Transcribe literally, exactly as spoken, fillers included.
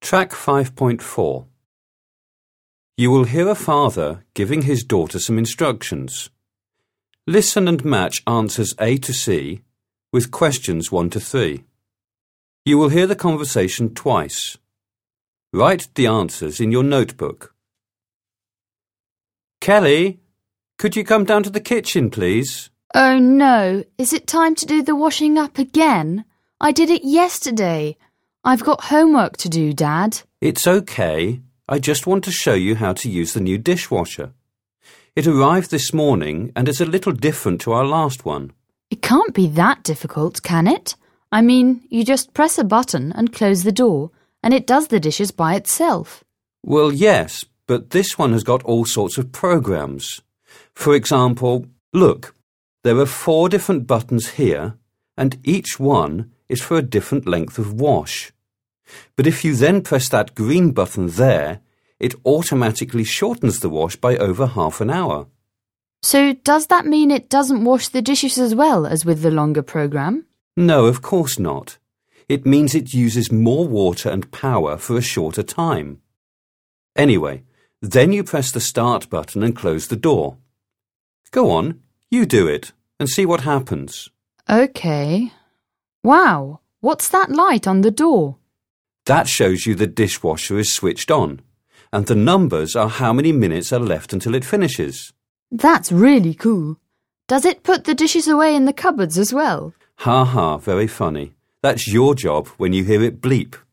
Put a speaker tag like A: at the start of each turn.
A: Track five point four. You will hear a father giving his daughter some instructions. Listen and match answers A to C with questions one to three. You will hear the conversation twice. Write the answers in your notebook. Kelly, could you come down to the kitchen, please?
B: Oh no, is it time to do the washing up again? I did it yesterday. I've got homework to do, Dad.
A: It's okay. I just want to show you how to use the new dishwasher. It arrived this morning and is a little different to our last one.
B: It can't be that difficult, can it? I mean, you just press a button and close the door, and it does the dishes by itself.
A: Well, yes, but this one has got all sorts of programs. For example, look, there are four different buttons here, and each one is for a different length of wash. But if you then press that green button there, it automatically shortens the wash by over half an hour.
B: So does that mean it doesn't wash the dishes as well as with the longer program?
A: No, of course not. It means it uses more water and power for a shorter time. Anyway, then you press the start button and close the door. Go on, you do it, and see what happens.
B: OK. Wow, what's that light on the door?
A: That shows you the dishwasher is switched on, and the numbers are how many minutes are left until it finishes.
B: That's really cool. Does it put the dishes away in the cupboards as well?
A: Ha ha, very funny. That's your job when you hear it bleep.